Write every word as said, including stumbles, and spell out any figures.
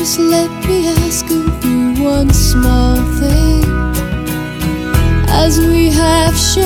Just let me ask of you one small thing. As we have shared